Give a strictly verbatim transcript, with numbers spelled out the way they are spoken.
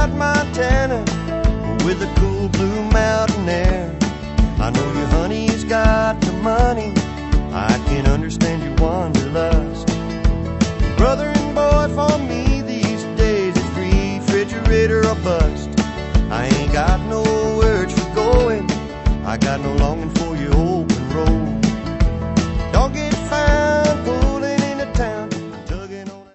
out Montana with the cool blue mountain air. I know your honey's got the money, I can understand your wanderlust. Brother and boy, for me these days it's refrigerator or bust. I ain't got no words for going, I got no longing for